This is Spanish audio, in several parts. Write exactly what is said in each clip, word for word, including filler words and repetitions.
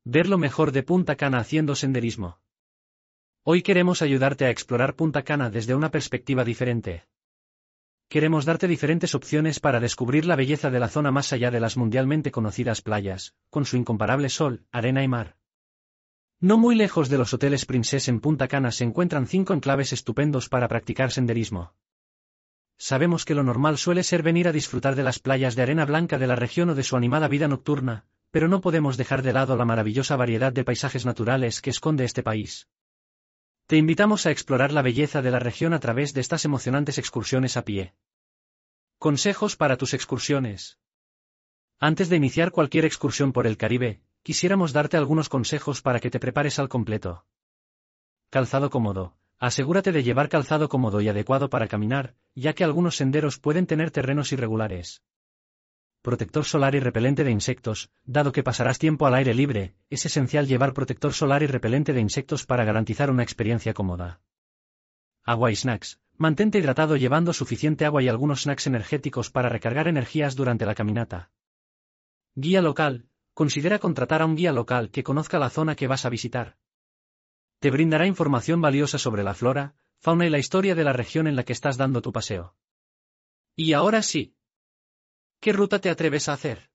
Ver lo mejor de Punta Cana haciendo senderismo. Hoy queremos ayudarte a explorar Punta Cana desde una perspectiva diferente. Queremos darte diferentes opciones para descubrir la belleza de la zona más allá de las mundialmente conocidas playas, con su incomparable sol, arena y mar. No muy lejos de los hoteles Princess en Punta Cana se encuentran cinco enclaves estupendos para practicar senderismo. Sabemos que lo normal suele ser venir a disfrutar de las playas de arena blanca de la región o de su animada vida nocturna, pero no podemos dejar de lado la maravillosa variedad de paisajes naturales que esconde este país. Te invitamos a explorar la belleza de la región a través de estas emocionantes excursiones a pie. Consejos para tus excursiones. Antes de iniciar cualquier excursión por el Caribe, quisiéramos darte algunos consejos para que te prepares al completo. Calzado cómodo. Asegúrate de llevar calzado cómodo y adecuado para caminar, ya que algunos senderos pueden tener terrenos irregulares. Protector solar y repelente de insectos. Dado que pasarás tiempo al aire libre, es esencial llevar protector solar y repelente de insectos para garantizar una experiencia cómoda. Agua y snacks. Mantente hidratado llevando suficiente agua y algunos snacks energéticos para recargar energías durante la caminata. Guía local. Considera contratar a un guía local que conozca la zona que vas a visitar. Te brindará información valiosa sobre la flora, fauna y la historia de la región en la que estás dando tu paseo. Y ahora sí. ¿Qué ruta te atreves a hacer?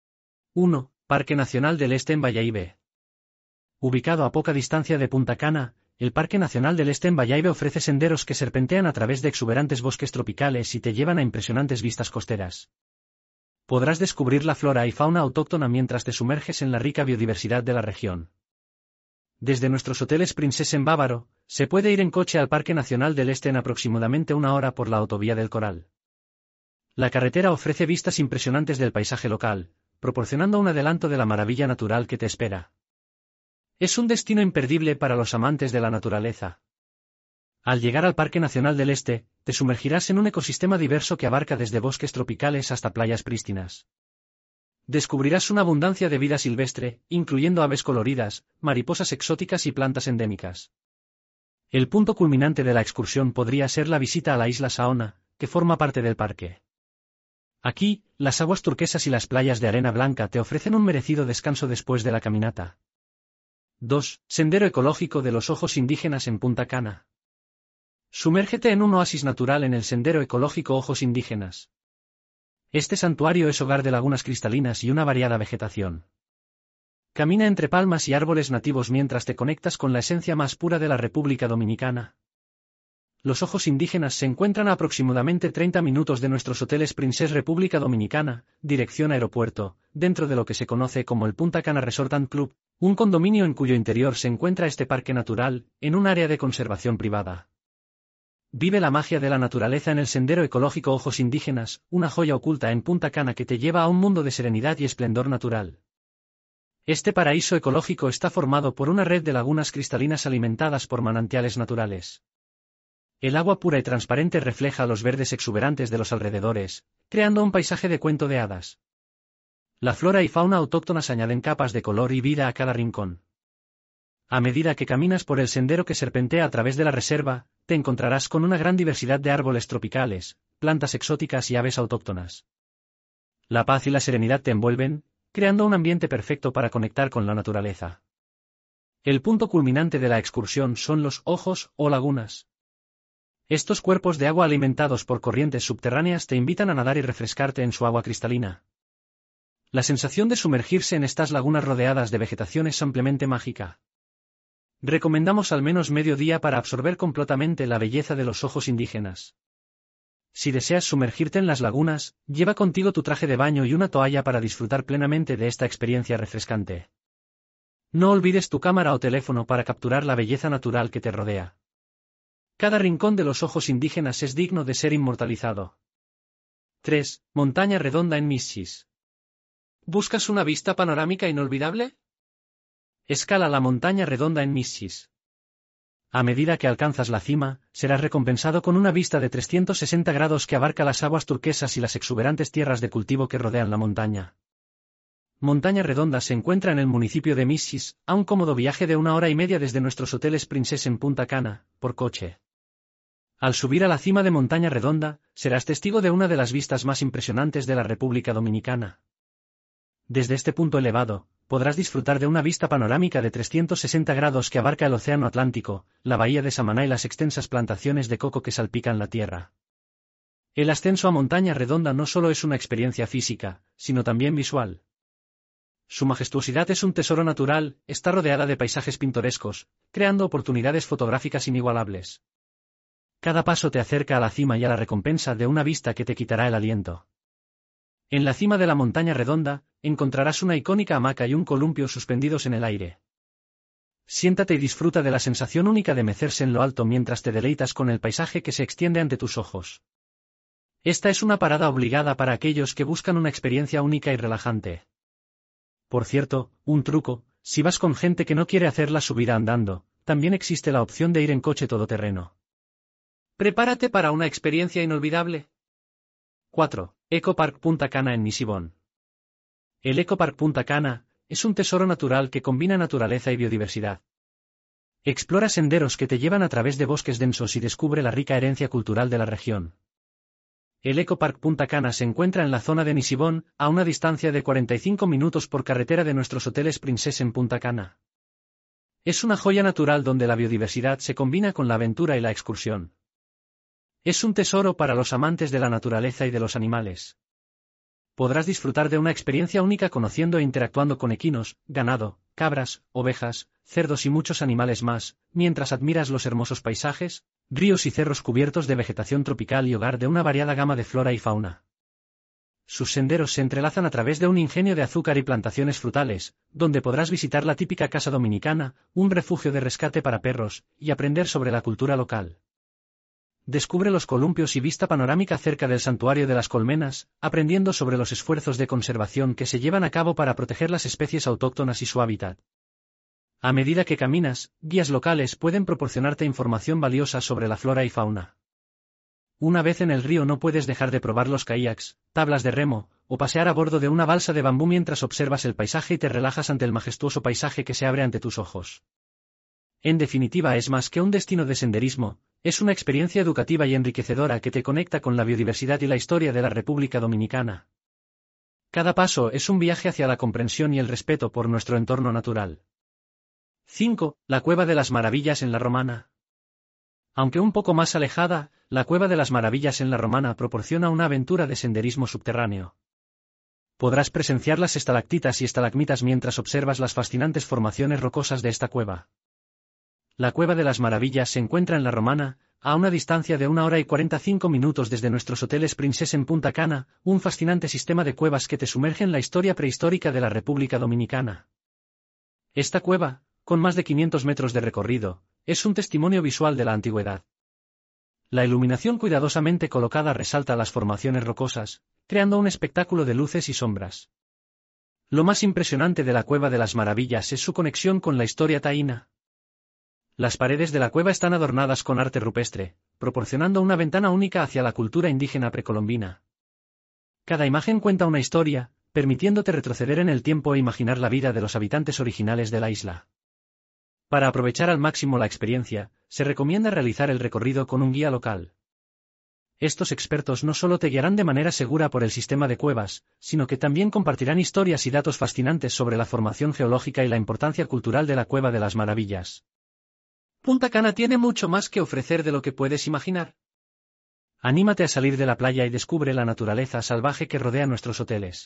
uno. Parque Nacional del Este en Bayaibe. Ubicado a poca distancia de Punta Cana, el Parque Nacional del Este en Bayaibe ofrece senderos que serpentean a través de exuberantes bosques tropicales y te llevan a impresionantes vistas costeras. Podrás descubrir la flora y fauna autóctona mientras te sumerges en la rica biodiversidad de la región. Desde nuestros hoteles Princess en Bávaro, se puede ir en coche al Parque Nacional del Este en aproximadamente una hora por la autovía del Coral. La carretera ofrece vistas impresionantes del paisaje local, proporcionando un adelanto de la maravilla natural que te espera. Es un destino imperdible para los amantes de la naturaleza. Al llegar al Parque Nacional del Este, te sumergirás en un ecosistema diverso que abarca desde bosques tropicales hasta playas prístinas. Descubrirás una abundancia de vida silvestre, incluyendo aves coloridas, mariposas exóticas y plantas endémicas. El punto culminante de la excursión podría ser la visita a la isla Saona, que forma parte del parque. Aquí, las aguas turquesas y las playas de arena blanca te ofrecen un merecido descanso después de la caminata. dos. Sendero ecológico de los ojos indígenas en Punta Cana. Sumérgete en un oasis natural en el Sendero Ecológico Ojos Indígenas. Este santuario es hogar de lagunas cristalinas y una variada vegetación. Camina entre palmas y árboles nativos mientras te conectas con la esencia más pura de la República Dominicana. Los Ojos Indígenas se encuentran a aproximadamente treinta minutos de nuestros hoteles Princess República Dominicana, dirección aeropuerto, dentro de lo que se conoce como el Punta Cana Resort and Club, un condominio en cuyo interior se encuentra este parque natural, en un área de conservación privada. Vive la magia de la naturaleza en el Sendero Ecológico Ojos Indígenas, una joya oculta en Punta Cana que te lleva a un mundo de serenidad y esplendor natural. Este paraíso ecológico está formado por una red de lagunas cristalinas alimentadas por manantiales naturales. El agua pura y transparente refleja los verdes exuberantes de los alrededores, creando un paisaje de cuento de hadas. La flora y fauna autóctonas añaden capas de color y vida a cada rincón. A medida que caminas por el sendero que serpentea a través de la reserva, te encontrarás con una gran diversidad de árboles tropicales, plantas exóticas y aves autóctonas. La paz y la serenidad te envuelven, creando un ambiente perfecto para conectar con la naturaleza. El punto culminante de la excursión son los ojos o lagunas. Estos cuerpos de agua alimentados por corrientes subterráneas te invitan a nadar y refrescarte en su agua cristalina. La sensación de sumergirse en estas lagunas rodeadas de vegetación es ampliamente mágica. Recomendamos al menos medio día para absorber completamente la belleza de los ojos indígenas. Si deseas sumergirte en las lagunas, lleva contigo tu traje de baño y una toalla para disfrutar plenamente de esta experiencia refrescante. No olvides tu cámara o teléfono para capturar la belleza natural que te rodea. Cada rincón de los ojos indígenas es digno de ser inmortalizado. tres. Montaña Redonda en Missis. ¿Buscas una vista panorámica inolvidable? Escala la Montaña Redonda en Missis. A medida que alcanzas la cima, serás recompensado con una vista de trescientos sesenta grados que abarca las aguas turquesas y las exuberantes tierras de cultivo que rodean la montaña. Montaña Redonda se encuentra en el municipio de Missis, a un cómodo viaje de una hora y media desde nuestros hoteles Princess en Punta Cana, por coche. Al subir a la cima de Montaña Redonda, serás testigo de una de las vistas más impresionantes de la República Dominicana. Desde este punto elevado, podrás disfrutar de una vista panorámica de trescientos sesenta grados que abarca el océano Atlántico, la bahía de Samaná y las extensas plantaciones de coco que salpican la tierra. El ascenso a Montaña Redonda no solo es una experiencia física, sino también visual. Su majestuosidad es un tesoro natural, está rodeada de paisajes pintorescos, creando oportunidades fotográficas inigualables. Cada paso te acerca a la cima y a la recompensa de una vista que te quitará el aliento. En la cima de la Montaña Redonda, encontrarás una icónica hamaca y un columpio suspendidos en el aire. Siéntate y disfruta de la sensación única de mecerse en lo alto mientras te deleitas con el paisaje que se extiende ante tus ojos. Esta es una parada obligada para aquellos que buscan una experiencia única y relajante. Por cierto, un truco, si vas con gente que no quiere hacer la subida andando, también existe la opción de ir en coche todoterreno. Prepárate para una experiencia inolvidable. cuatro. Eco Park Punta Cana en Nisibón. El Eco Park Punta Cana es un tesoro natural que combina naturaleza y biodiversidad. Explora senderos que te llevan a través de bosques densos y descubre la rica herencia cultural de la región. El Eco Park Punta Cana se encuentra en la zona de Nisibón, a una distancia de cuarenta y cinco minutos por carretera de nuestros hoteles Princess en Punta Cana. Es una joya natural donde la biodiversidad se combina con la aventura y la excursión. Es un tesoro para los amantes de la naturaleza y de los animales. Podrás disfrutar de una experiencia única conociendo e interactuando con equinos, ganado, cabras, ovejas, cerdos y muchos animales más, mientras admiras los hermosos paisajes, ríos y cerros cubiertos de vegetación tropical y hogar de una variada gama de flora y fauna. Sus senderos se entrelazan a través de un ingenio de azúcar y plantaciones frutales, donde podrás visitar la típica casa dominicana, un refugio de rescate para perros, y aprender sobre la cultura local. Descubre los columpios y vista panorámica cerca del Santuario de las Colmenas, aprendiendo sobre los esfuerzos de conservación que se llevan a cabo para proteger las especies autóctonas y su hábitat. A medida que caminas, guías locales pueden proporcionarte información valiosa sobre la flora y fauna. Una vez en el río no puedes dejar de probar los kayaks, tablas de remo, o pasear a bordo de una balsa de bambú mientras observas el paisaje y te relajas ante el majestuoso paisaje que se abre ante tus ojos. En definitiva, es más que un destino de senderismo, es una experiencia educativa y enriquecedora que te conecta con la biodiversidad y la historia de la República Dominicana. Cada paso es un viaje hacia la comprensión y el respeto por nuestro entorno natural. cinco. La Cueva de las Maravillas en La Romana. Aunque un poco más alejada, la Cueva de las Maravillas en La Romana proporciona una aventura de senderismo subterráneo. Podrás presenciar las estalactitas y estalagmitas mientras observas las fascinantes formaciones rocosas de esta cueva. La Cueva de las Maravillas se encuentra en La Romana, a una distancia de una hora y cuarenta y cinco minutos desde nuestros hoteles Princess en Punta Cana, un fascinante sistema de cuevas que te sumerge en la historia prehistórica de la República Dominicana. Esta cueva, con más de quinientos metros de recorrido, es un testimonio visual de la antigüedad. La iluminación cuidadosamente colocada resalta las formaciones rocosas, creando un espectáculo de luces y sombras. Lo más impresionante de la Cueva de las Maravillas es su conexión con la historia taína. Las paredes de la cueva están adornadas con arte rupestre, proporcionando una ventana única hacia la cultura indígena precolombina. Cada imagen cuenta una historia, permitiéndote retroceder en el tiempo e imaginar la vida de los habitantes originales de la isla. Para aprovechar al máximo la experiencia, se recomienda realizar el recorrido con un guía local. Estos expertos no solo te guiarán de manera segura por el sistema de cuevas, sino que también compartirán historias y datos fascinantes sobre la formación geológica y la importancia cultural de la Cueva de las Maravillas. Punta Cana tiene mucho más que ofrecer de lo que puedes imaginar. Anímate a salir de la playa y descubre la naturaleza salvaje que rodea nuestros hoteles.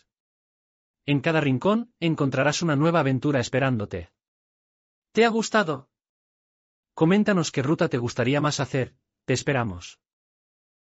En cada rincón, encontrarás una nueva aventura esperándote. ¿Te ha gustado? Coméntanos qué ruta te gustaría más hacer, te esperamos.